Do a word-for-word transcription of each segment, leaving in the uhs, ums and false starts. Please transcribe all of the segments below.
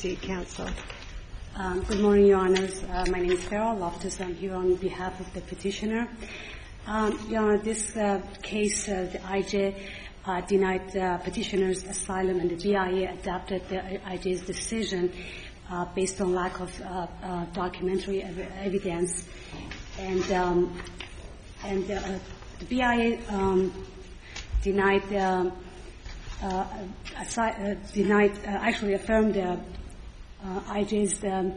proceed, counsel. Um, good morning, Your Honors. Uh, my name is Farrell Loftus. I'm here on behalf of the petitioner. Um, Your Honor, this uh, case, uh, the I J uh, denied the petitioner's asylum, and the B I A adopted the I J's decision uh, based on lack of uh, uh, documentary ev- evidence. And um, and uh, the B I A um, denied uh, uh, assi- uh, denied uh, actually affirmed the uh, I J's um,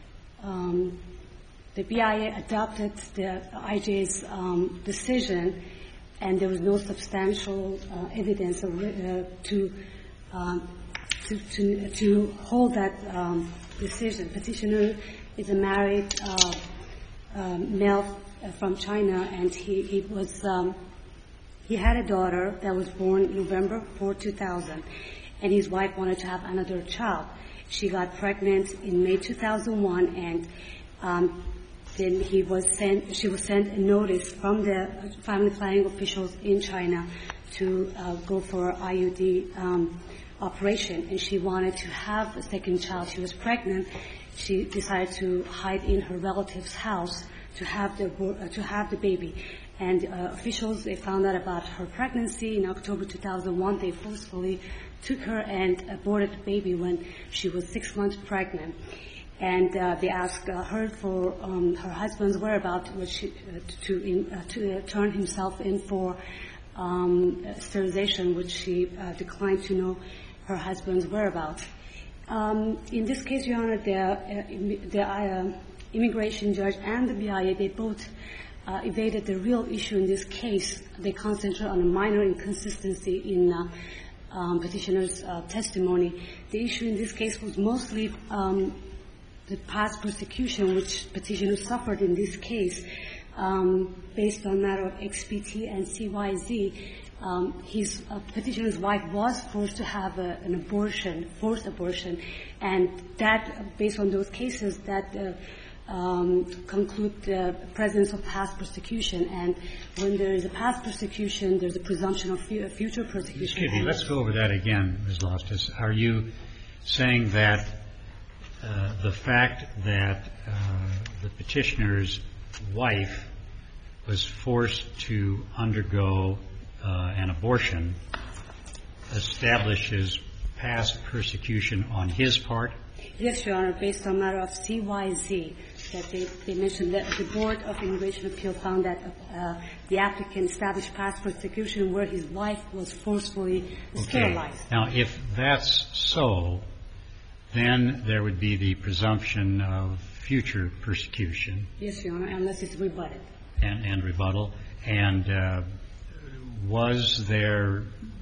um, the B I A adopted the I J's um, decision, and there was no substantial uh, evidence of, uh, to, um, to to to hold that um, decision. Petitioner is a married uh, uh, male from China, and he, he was um, he had a daughter that was born November fourth, two thousand, and his wife wanted to have another child. She got pregnant in May two thousand one, and um, then he was sent. She was sent a notice from the family planning officials in China to uh, go for I U D um, operation, and she wanted to have a second child. She was pregnant. She decided to hide in her relative's house to have the uh, to have the baby. And uh, officials, they found out about her pregnancy in October two thousand one. They forcefully took her and aborted the baby when she was six months pregnant. And uh, they asked uh, her for um, her husband's whereabouts, which she, uh, to in, uh, to uh, turn himself in for um, sterilization, which she uh, declined to know her husband's whereabouts. Um, in this case, Your Honor, the, uh, the uh, immigration judge and the B I A, they both uh, evaded the real issue in this case. They concentrated on a minor inconsistency in uh, um, petitioner's uh, testimony. The issue in this case was mostly um, the past persecution which petitioner suffered in this case, um, based on matter of X P T and C Y Z. Um, his uh, petitioner's wife was forced to have a, an abortion, forced abortion, and that, based on those cases, that uh, um, conclude the presence of past persecution. And when there is a past persecution, there's a presumption of f- future persecution. Excuse me, let's go over that again, Miz Loftus. Are you saying that uh, the fact that uh, the petitioner's wife was forced to undergo Uh, an abortion establishes past persecution on his part? Yes, Your Honor, based on matter of C Y Z, that they, they mentioned that the Board of Immigration Appeal found that uh, the applicant established past persecution where his wife was forcefully okay. sterilized. Now, if that's so, then there would be the presumption of future persecution. Yes, Your Honor, unless it's rebutted. And, and rebuttal. And uh, was there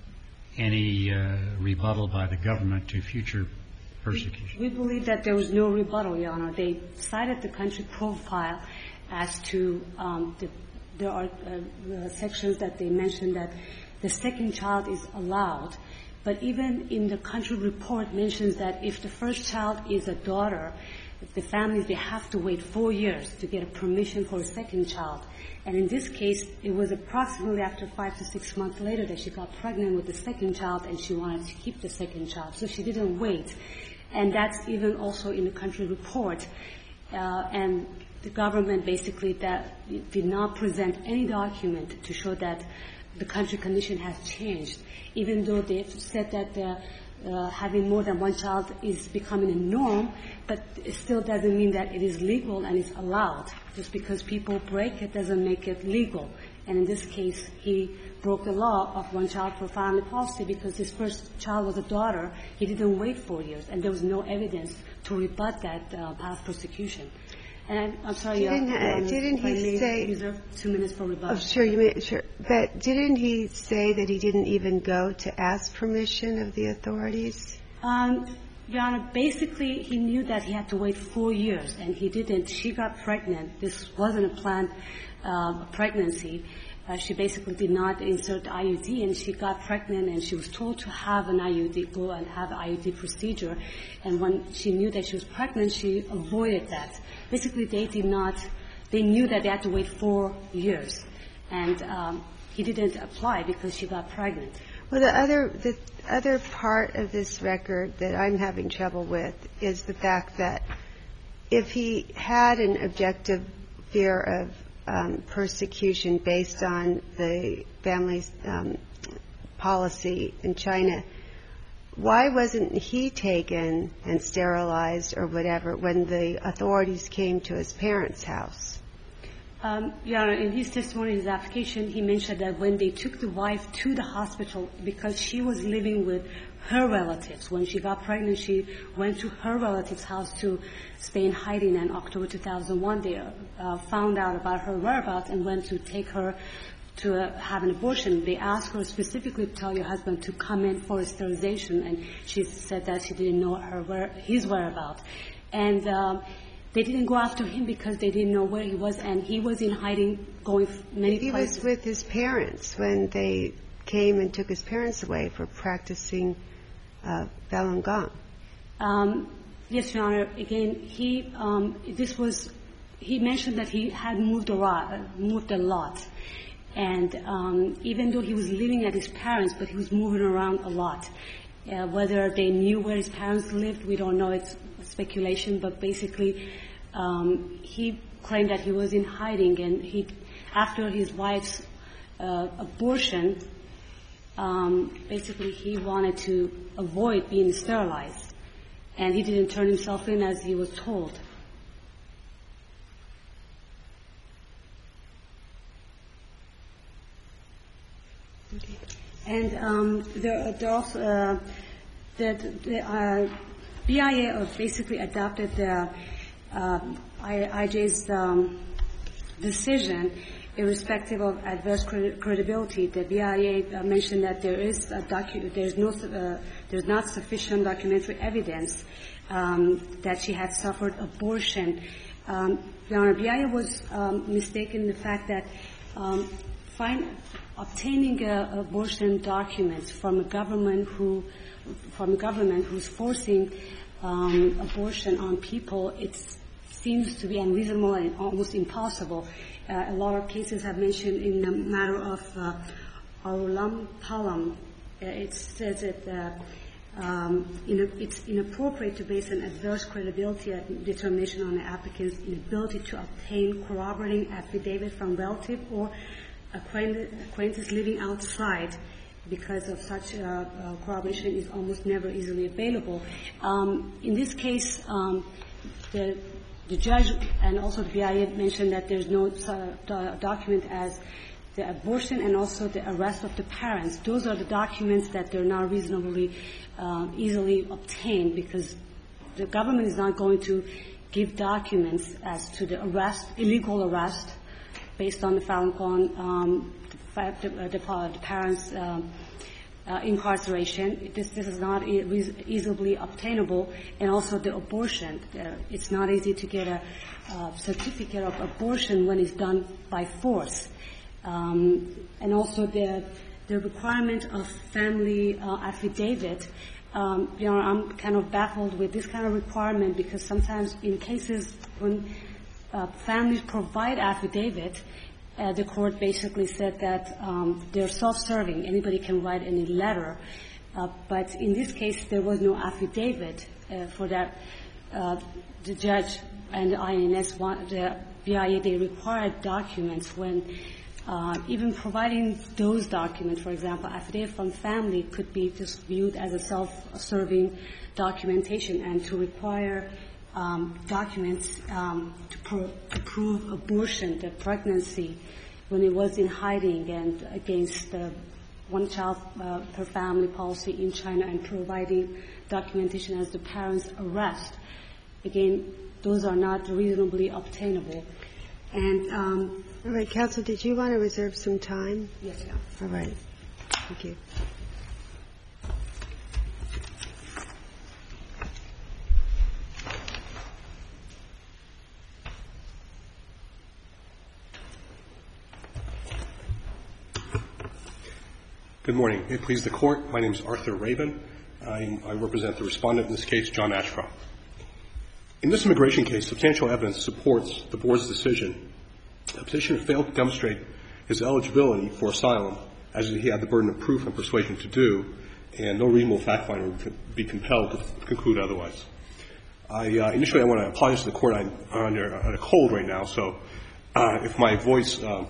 any uh, rebuttal by the government to future persecution? We, we believe that there was no rebuttal, Your Honor. They cited the country profile as to um, the, there are uh, sections that they mentioned that the second child is allowed. But even in the country report mentions that if the first child is a daughter, if the families, they have to wait four years to get a permission for a second child. And in this case, it was approximately after five to six months later that she got pregnant with the second child, and she wanted to keep the second child. So she didn't wait. And that's even also in the country report. Uh, and the government basically that did not present any document to show that the country condition has changed, even though they've said that the Uh, having more than one child is becoming a norm, but it still doesn't mean that it is legal and is allowed. Just because people break it doesn't make it legal. And in this case, he broke the law of one child for family policy because his first child was a daughter. He didn't wait four years, and there was no evidence to rebut that uh, past persecution. And I'm, I'm sorry, didn't, uh, um, didn't if I he may say reserve two minutes for rebuttal? Oh, sure, you may, sure. But didn't he say that he didn't even go to ask permission of the authorities? Um, Your Honor, basically he knew that he had to wait four years, and he didn't. She got pregnant. This wasn't a planned uh, pregnancy. Uh, she basically did not insert I U D, and she got pregnant, and she was told to have an I U D, go and have an I U D procedure. And when she knew that she was pregnant, she avoided that. Basically, they did not, they knew that they had to wait four years. And um, he didn't apply because she got pregnant. Well, the other the other part of this record that I'm having trouble with is the fact that if he had an objective fear of um, persecution based on the family's um, policy in China, why wasn't he taken and sterilized or whatever when the authorities came to his parents' house? Um, Your Honor, in his testimony, his application, he mentioned that when they took the wife to the hospital, because she was living with her relatives. When she got pregnant, she went to her relative's house to stay in hiding. And October two thousand one, they uh, found out about her whereabouts and went to take her to uh, have an abortion. They asked her specifically to tell your husband to come in for sterilization, and she said that she didn't know her where, his whereabouts. And um, they didn't go after him because they didn't know where he was, and he was in hiding, going many he places. He was with his parents when they came and took his parents away for practicing uh, Falun Gong. Um, yes, Your Honor. Again, he um, this was he mentioned that he had moved a lot, moved a lot, and um, even though he was living at his parents, but he was moving around a lot. Uh, whether they knew where his parents lived, we don't know. It's speculation, but basically um, he claimed that he was in hiding, and he, after his wife's uh, abortion, um, basically he wanted to avoid being sterilized, and he didn't turn himself in as he was told. Okay. And um, there, there also uh, that the uh, B I A basically adopted the uh, I J's um, decision, irrespective of adverse credi- credibility. The B I A uh, mentioned that there is a docu- there's no uh, there's not sufficient documentary evidence um, that she had suffered abortion. Um, Your Honor, B I A was um, mistaken in the fact that um, find, obtaining uh, abortion documents from a government who from a government who's forcing um, abortion on people, it seems to be unreasonable and almost impossible. Uh, a lot of cases have mentioned in the matter of uh, Arulam Palam. Uh, it says that uh, um, in a, it's inappropriate to base an adverse credibility determination on the applicant's inability to obtain corroborating affidavit from relative or acquaintance living outside, because of such uh, uh, corroboration is almost never easily available. Um, in this case, um, the, the judge and also the B I A mentioned that there's no uh, document as the abortion and also the arrest of the parents. Those are the documents that they're not reasonably uh, easily obtained, because the government is not going to give documents as to the arrest, illegal arrest, based on the Falun Gong, um, the, the, the, the parents' um, uh, incarceration. This, this is not e- easily obtainable, and also the abortion. Uh, it's not easy to get a uh, certificate of abortion when it's done by force, um, and also the the requirement of family uh, affidavit. Um, you know, I'm kind of baffled with this kind of requirement, because sometimes in cases when Uh, families provide affidavit, uh, the court basically said that um, they're self-serving. Anybody can write any letter. Uh, but in this case, there was no affidavit uh, for that. Uh, the judge and the I N S, want, the B I A, they required documents when uh, even providing those documents, for example, affidavit from family could be just viewed as a self-serving documentation, and to require Um, documents um, to, pro- to prove abortion, the pregnancy, when it was in hiding, and against the one child uh, per family policy in China, and providing documentation as the parents' arrest. Again, those are not reasonably obtainable. And um, all right, counsel, did you want to reserve some time? Yes, ma'am. All right. Thank you. Good morning. May it please the Court, my name is Arthur Raven. I, I represent the respondent in this case, John Ashcroft. In this immigration case, substantial evidence supports the Board's decision. The petitioner failed to demonstrate his eligibility for asylum as he had the burden of proof and persuasion to do, and no reasonable fact finder would be compelled to conclude otherwise. I, uh, initially I want to apologize to the Court. I'm under on a cold right now, so uh, if my voice uh,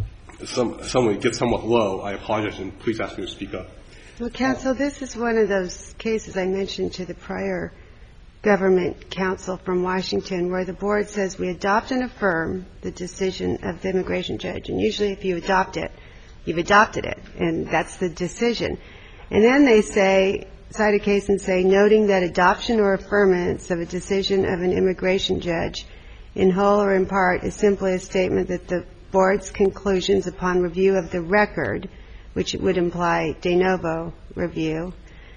some, somewhat gets somewhat low, I apologize, and please ask me to speak up. Well, counsel, this is one of those cases I mentioned to the prior government counsel from Washington where the board says we adopt and affirm the decision of the immigration judge. And usually if you adopt it, you've adopted it, and that's the decision. And then they say, cite a case and say, noting that adoption or affirmance of a decision of an immigration judge in whole or in part is simply a statement that the board's conclusions upon review of the record, which would imply de novo review,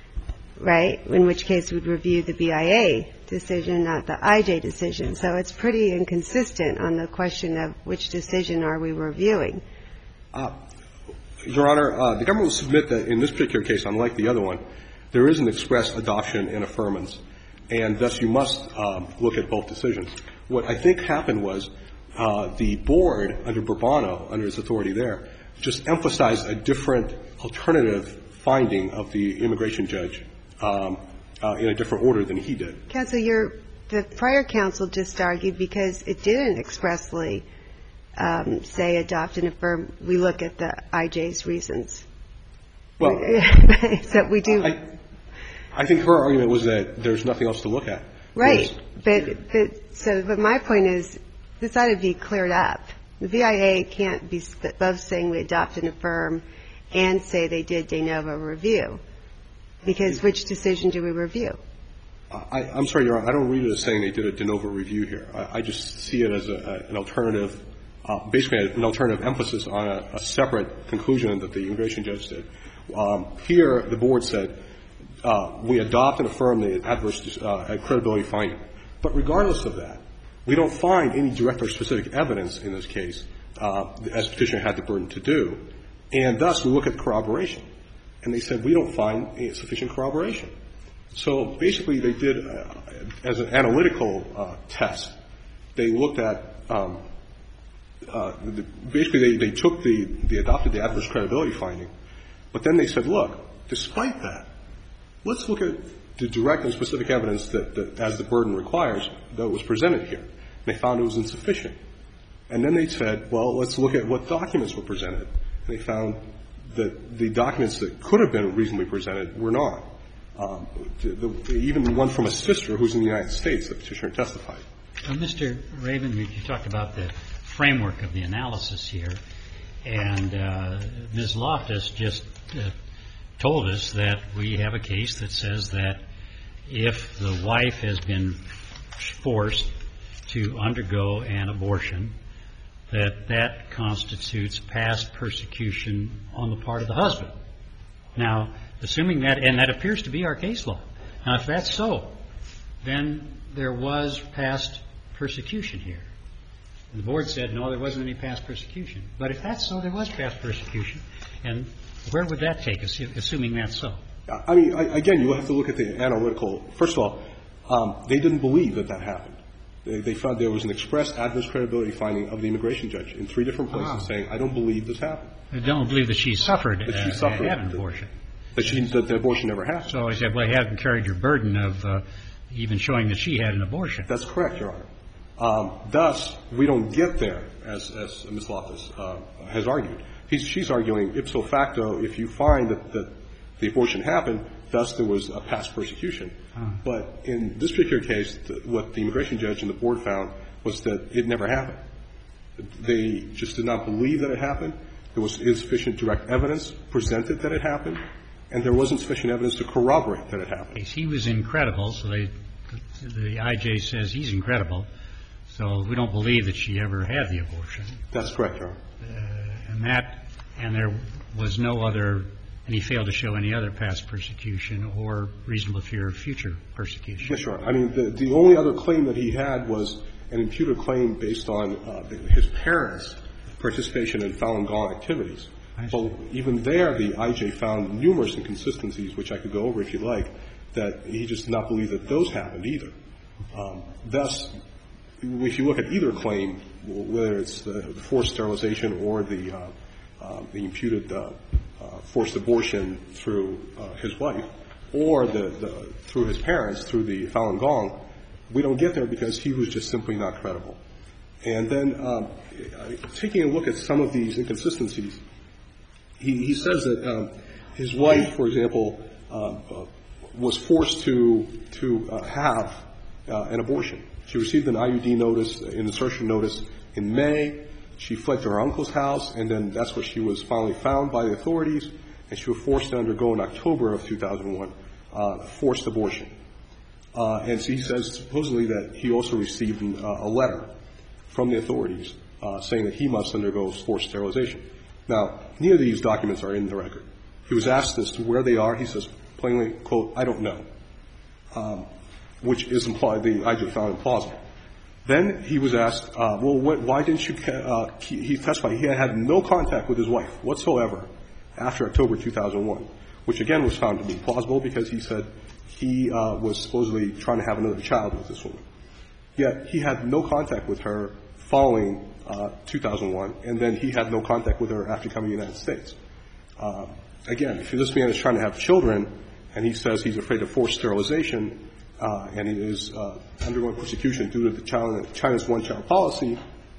right, in which case we'd review the B I A decision, not the I J decision. So it's pretty inconsistent on the question of which decision are we reviewing. Uh, Your Honor, uh, the government will submit that in this particular case, unlike the other one, there is an express adoption and affirmance, and thus you must um, look at both decisions. What I think happened was uh, the board, under Bourbono, under its authority there, just emphasized a different alternative finding of the immigration judge um, uh, in a different order than he did. Counsel, your the prior counsel just argued because it didn't expressly um, say adopt and affirm, we look at the I J's reasons. Well, so we do. I, I think her argument was that there's nothing else to look at. Right. But, but so but my point is this ought to be cleared up. The B I A can't be both saying we adopt and affirm and say they did de novo review, because which decision do we review? I, I'm sorry, Your Honor, I don't read it as saying they did a de novo review here. I, I just see it as a, a, an alternative, uh, basically an alternative emphasis on a, a separate conclusion that the immigration judge did. Um, here, the board said uh, we adopt and affirm the adverse uh, credibility finding. But regardless of that, we don't find any direct or specific evidence in this case, uh, as Petitioner had the burden to do, and thus we look at corroboration. And they said we don't find sufficient corroboration. So basically they did, uh, as an analytical uh, test, they looked at, um, uh, the, basically they, they took the, they adopted the adverse credibility finding, but then they said, look, despite that, let's look at the direct and specific evidence that, that as the burden requires, that was presented here. And they found it was insufficient. And then they said, well, let's look at what documents were presented. And they found that the documents that could have been reasonably presented were not. Um, the, the, even one from a sister who's in the United States, the Petitioner testified. Well, Mister Raven, you talked about the framework of the analysis here, and uh, Miz Loftus just uh, told us that we have a case that says that if the wife has been forced to undergo an abortion, that that constitutes past persecution on the part of the husband. Now, assuming that, and that appears to be our case law. Now, if that's so, then there was past persecution here. And the board said, no, there wasn't any past persecution. But if that's so, there was past persecution. And where would that take us, assuming that's so? I mean, I, again, you have to look at the analytical. First of all, um, they didn't believe that that happened. They, they found there was an express adverse credibility finding of the immigration judge in three different places, ah. saying, I don't believe this happened. I don't believe that she suffered, that she uh, suffered had an abortion. That, she, that the abortion never happened. So I said, well, you haven't carried your burden of uh, even showing that she had an abortion. That's correct, Your Honor. Um, thus, we don't get there, as, as Miz Loftus uh, has argued. He's, she's arguing ipso facto, if you find that, that the abortion happened, thus there was a past persecution. Huh. But in this particular case, the, what the immigration judge and the board found was that it never happened. They just did not believe that it happened. There was insufficient direct evidence presented that it happened, and there wasn't sufficient evidence to corroborate that it happened. He was incredible, so they, the I J says he's incredible, so we don't believe that she ever had the abortion. That's correct, Your Honor. Uh, and that, and there was no other, and he failed to show any other past persecution or reasonable fear of future persecution. Yes, Your Honor. I mean, the, the only other claim that he had was an imputed claim based on uh, his parents' participation in Falun Gong activities. But even there, the I J found numerous inconsistencies, which I could go over if you'd like, that he just did not believe that those happened either. Um, thus, if you look at either claim, whether it's the forced sterilization or the uh, uh, the imputed uh, forced abortion through uh, his wife or the, the, through his parents, through the Falun Gong, we don't get there because he was just simply not credible. And then um, taking a look at some of these inconsistencies, he, he says that um, his wife, for example, uh, uh, was forced to to uh, have uh, an abortion. She received an I U D notice, an insertion notice in May. She fled to her uncle's house, and then that's where she was finally found by the authorities, and she was forced to undergo in October of two thousand one uh, forced abortion. Uh, and so he says supposedly that he also received uh, a letter from the authorities uh, saying that he must undergo forced sterilization. Now, neither of these documents are in the record. He was asked as to where they are. He says plainly, quote, I don't know, um, which is implied, the I J found implausible. Then he was asked, uh, well, what, why didn't you, uh, he, he testified he had had no contact with his wife whatsoever after October two thousand one, which again was found to be plausible because he said he uh, was supposedly trying to have another child with this woman. Yet he had no contact with her following uh, two thousand one, and then he had no contact with her after coming to the United States. Uh, again, if this man is trying to have children and he says he's afraid of forced sterilization uh, and he is uh, undergoing persecution due to the China, China's one-child policy,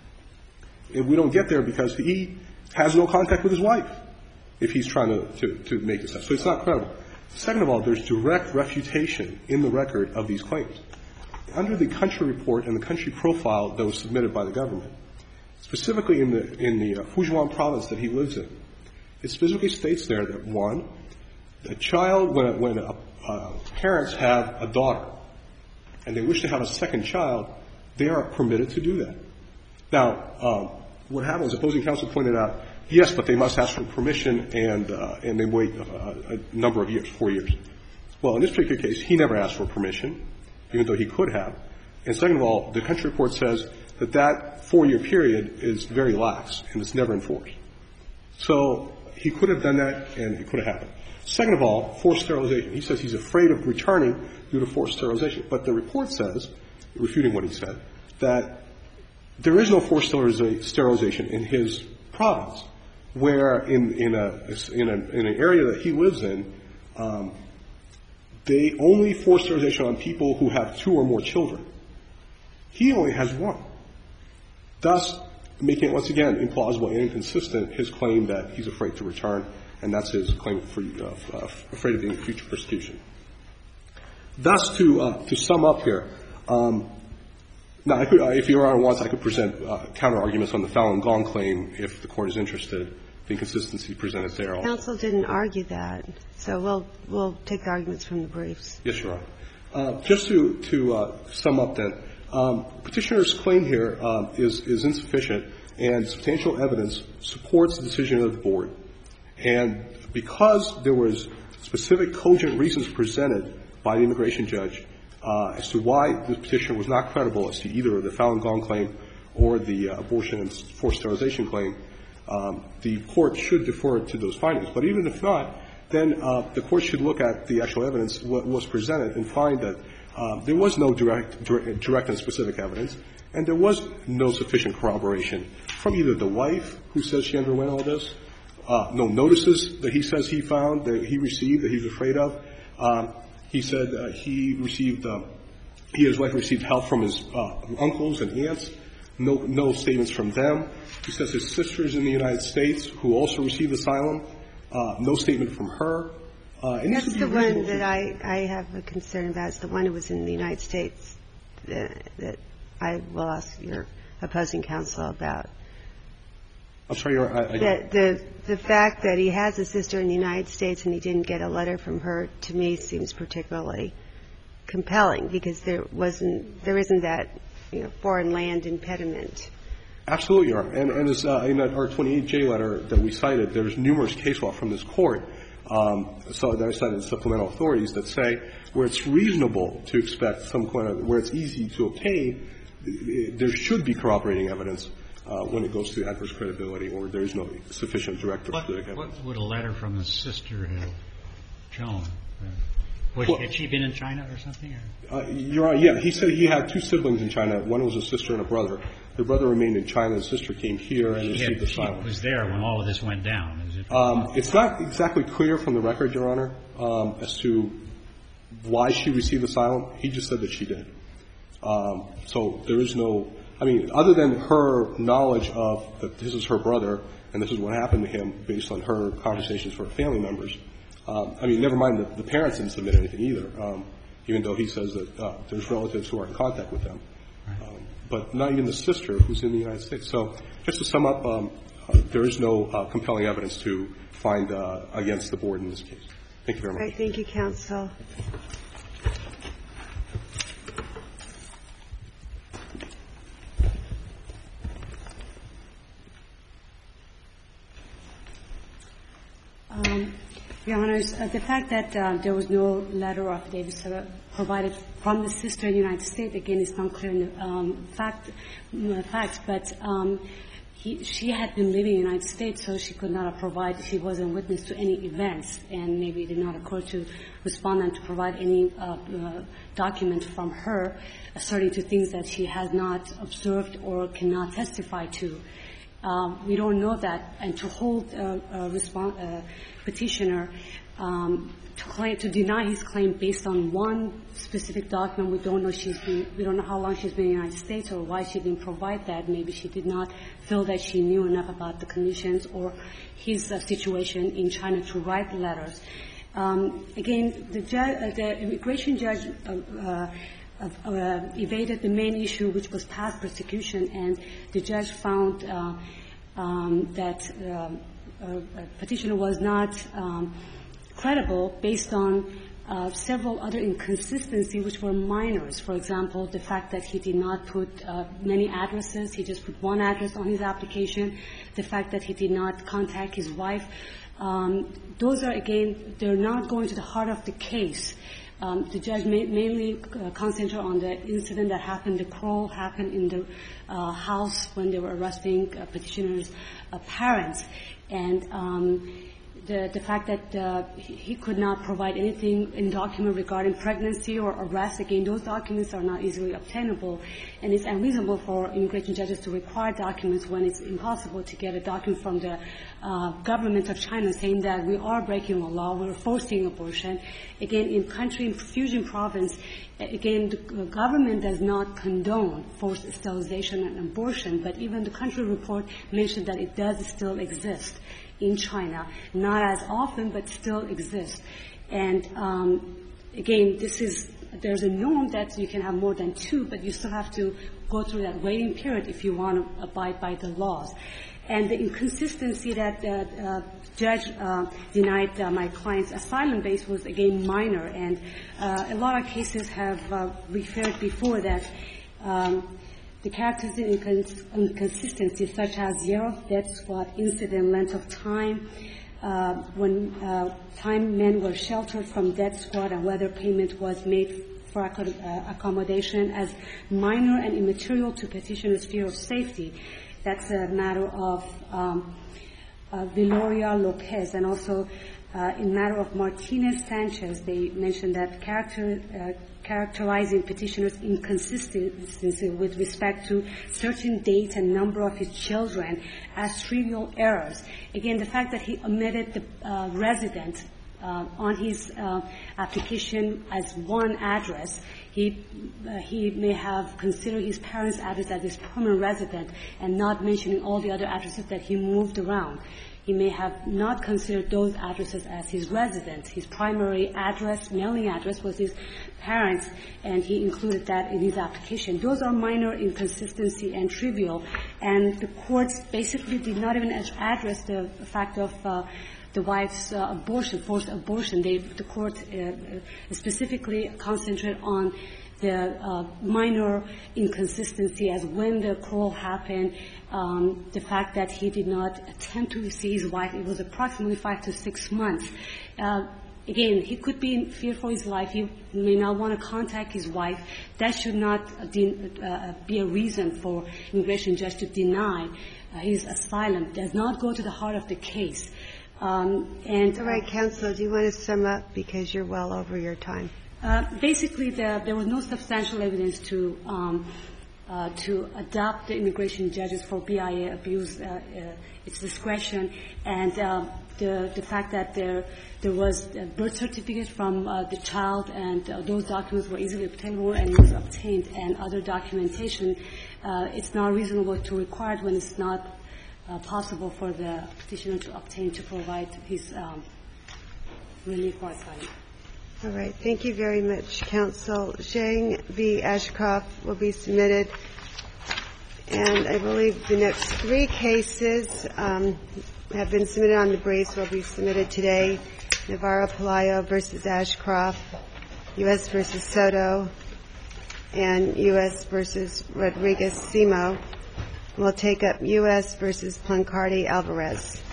we don't get there because he has no contact with his wife if he's trying to, to, to make this up. So it's not credible. Second of all, there's direct refutation in the record of these claims. Under the country report and the country profile that was submitted by the government, specifically in the in the uh, Fujian province that he lives in, it specifically states there that, one, a child, when, when a, uh, parents have a daughter and they wish to have a second child, they are permitted to do that. Now, um, what happens, opposing counsel pointed out, yes, but they must ask for permission and uh, and they wait a, a number of years, four years. Well, in this particular case, he never asked for permission, even though he could have. And second of all, the country report says that that four-year period is very lax and it's never enforced. So he could have done that and it could have happened. Second of all, forced sterilization. He says he's afraid of returning due to forced sterilization. But the report says, refuting what he said, that there is no forced sterilization in his province, where in, in, a, in, a, in an area that he lives in, um, they only force sterilization on people who have two or more children. He only has one. Thus, making it once again implausible and inconsistent his claim that he's afraid to return, and that's his claim for uh, uh, afraid of being future persecution. Thus, to uh, to sum up here, um, now I could, uh, if Your Honor wants, I could present uh, counter arguments on the Falun Gong claim if the Court is interested. The inconsistency presented there. Also. Counsel didn't argue that, so we'll we'll take the arguments from the briefs. Yes, Your Honor. Uh, just to to uh, sum up, then, um, petitioner's claim here uh, is is insufficient, and substantial evidence supports the decision of the board. And because there was specific cogent reasons presented by the immigration judge uh, as to why the petitioner was not credible as to either the Falun Gong claim or the uh, abortion and forced sterilization claim, um, the court should defer to those findings. But even if not, then uh, the court should look at the actual evidence what was presented and find that uh, there was no direct, direct, direct and specific evidence, and there was no sufficient corroboration from either the wife, who says she underwent all this, uh, no notices that he says he found, that he received, that he was afraid of. Um, he said uh, he received, uh, he and his wife received help from his uh, uncles and aunts. No, no statements from them. He says his sister's in the United States who also received asylum. Uh, no statement from her. Uh, and That's the one that I, I have a concern about. It's the one who was in the United States that, that I will ask your opposing counsel about. I'm sorry, Your Honor. I, I the, the, the fact that he has a sister in the United States and he didn't get a letter from her, to me, seems particularly compelling because there wasn't, there isn't that, you know, foreign land impediment. Absolutely, Your Honor. And, and as, uh, in that R twenty-eight J letter that we cited, there's numerous case law from this court um, so that I cited in supplemental authorities that say where it's reasonable to expect some kind of, where it's easy to obtain, there should be corroborating evidence uh, when it goes to adverse credibility or there is no sufficient direct or specific evidence. What would a letter from the sister have shown? Was, well, had she been in China or something? Or? Uh, Your Honor, yeah. He said he had two siblings in China. One was a sister and a brother. The brother remained in China. The sister came here and she received had, asylum. She was there when all of this went down. Is it? Um, it's not exactly clear from the record, Your Honor, um, as to why she received asylum. He just said that she did. Um, so there is no, I mean, other than her knowledge of that this is her brother and this is what happened to him based on her conversations with her family members. Um, I mean, never mind that the parents didn't submit anything either, um, even though he says that uh, there's relatives who are in contact with them. Um, but not even the sister who's in the United States. So just to sum up, um, uh, there is no uh, compelling evidence to find uh, against the board in this case. Thank you very much. All right. Thank you, counsel. Um, Your Honors, uh, the fact that uh, there was no letter or affidavit uh, provided from the sister in the United States, again, is not clear in the um, fact, uh, facts, but um, he, she had been living in the United States, so she could not have provided, she wasn't witness to any events, and maybe it did not occur to respondent to provide any uh, uh, document from her asserting to things that she has not observed or cannot testify to. Um, we don't know that, and to hold a, a respon- uh, petitioner um, to claim to deny his claim based on one specific document, we don't know she's been, we don't know how long she's been in the United States or why she didn't provide that. Maybe she did not feel that she knew enough about the conditions or his uh, situation in China to write letters. Um, again, the, ju- uh, the immigration judge. Uh, uh, Uh, evaded the main issue, which was past persecution, and the judge found uh, um, that uh, a petitioner was not um, credible based on uh, several other inconsistencies, which were minors. For example, the fact that he did not put uh, many addresses; he just put one address on his application. The fact that he did not contact his wife. Um, those are, again, they're not going to the heart of the case. Um, the judge ma- mainly uh, concentrated on the incident that happened, the quarrel happened in the uh, house when they were arresting uh, petitioner's uh, parents. And um, the, the fact that uh, he could not provide anything in document regarding pregnancy or arrest, again, those documents are not easily obtainable. And it's unreasonable for immigration judges to require documents when it's impossible to get a document from the uh, government of China saying that we are breaking the law, we're forcing abortion. Again, in country, in Fujian province, again, the government does not condone forced sterilization and abortion, but even the country report mentioned that it does still exist in China, not as often, but still exists. And um, again, this is, there's a norm that you can have more than two, but you still have to go through that waiting period if you want to abide by the laws. And the inconsistency that the uh, judge uh, denied uh, my client's asylum base was, again, minor. And uh, a lot of cases have uh, referred before that um, the characteristic inconsistencies such as year of death squad, incident, length of time, uh, when uh, time men were sheltered from death squad, and whether payment was made for accommodation as minor and immaterial to petitioner's fear of safety. That's a matter of um, uh, Viloria Lopez, and also uh, in matter of Martinez Sanchez, they mentioned that character. Uh, characterizing petitioner's inconsistency with respect to certain dates and number of his children as trivial errors. Again, the fact that he omitted the uh, resident uh, on his uh, application as one address, he uh, he may have considered his parents' address as his permanent resident and not mentioning all the other addresses that he moved around. He may have not considered those addresses as his residence. His primary address, mailing address, was his parents, and he included that in his application. Those are minor inconsistency and trivial, and the courts basically did not even address the fact of uh, the wife's uh, abortion, forced abortion. They, the court uh, specifically concentrated on the uh, minor inconsistency as when the quarrel happened, um, the fact that he did not attempt to see his wife. It was approximately five to six months. Uh, again, he could be in fear for his life. He may not want to contact his wife. That should not de- uh, be a reason for immigration judge to deny uh, his asylum. It does not go to the heart of the case. Um, and all right, counsel, do you want to sum up because you're well over your time? Uh, basically, the, there was no substantial evidence to um, uh, to adopt the immigration judges for B I A abuse uh, uh, its discretion, and uh, the the fact that there there was a birth certificate from uh, the child, and uh, those documents were easily obtainable and it was obtained, and other documentation, uh, it's not reasonable to require it when it's not uh, possible for the petitioner to obtain to provide his um, relief or asylum. All right. Thank you very much, Counsel. Zhang v. Ashcroft will be submitted. And I believe the next three cases um, have been submitted on the briefs, will be submitted today. Navarro-Pelayo v. Ashcroft, U S v. Soto, and U S v. Rodriguez-Simo. We'll take up U S v. Plancardi-Alvarez.